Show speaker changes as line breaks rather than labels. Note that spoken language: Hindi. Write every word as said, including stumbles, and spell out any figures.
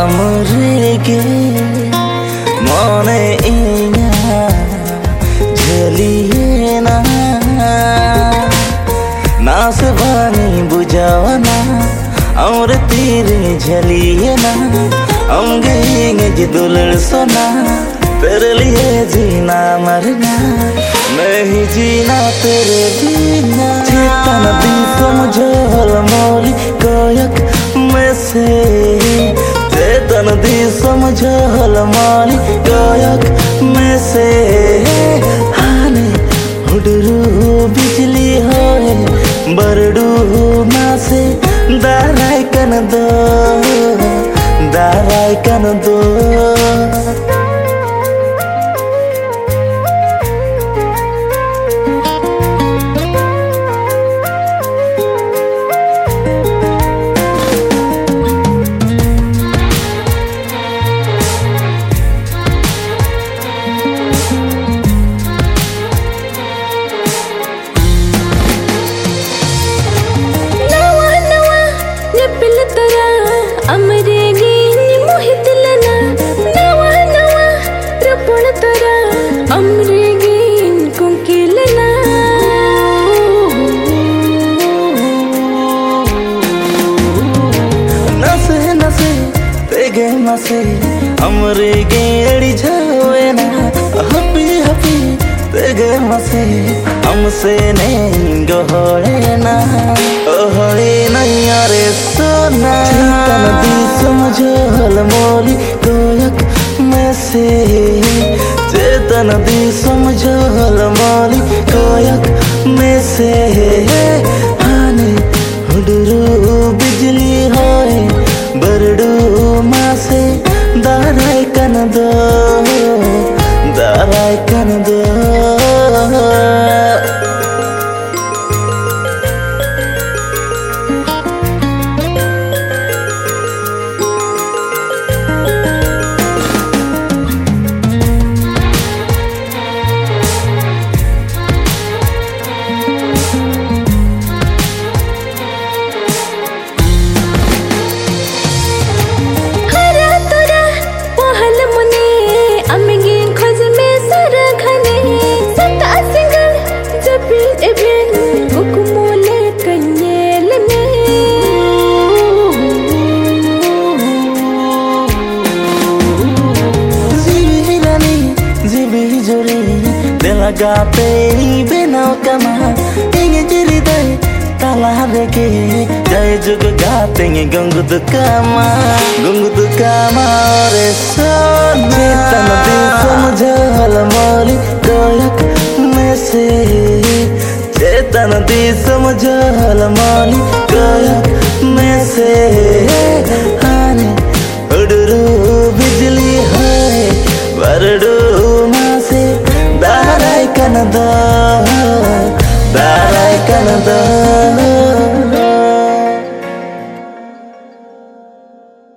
हमरे मने इया झलिए ना नास बानी बुझावना और तीरे झलिए ना हम गएंगे जी दुलड़ सोना तेरे लिए जीना मरना मैं ही जीना तेरे बिना चेतन दी समझो हलमोली कोयक में से चेतन दी समझो हलमोली कोयक में से हाने हुडरू बिजली होए बरडू ना से दाराय कन दो दाराय कन दो से हमरे गेड़ी जावे ना हपी हपी तेगे मसे हमसे नहीं गहोड़े ना ओहड़े नहीं अरे सोना चेतन दी समझो हलमोली कोयक में से चेतन दी समझो हलमोली कोयक में से हाने हुडरू बिजली होए बरडू मासे दाराय कन दो दाराय कन दो Gape benau kama inge jiri dai talare ke jai jug gape nge gungu du kama gungu du kama re sona chetan di samjho halmoli koyak में से चेतन दी समझो हलमोली कोयक में से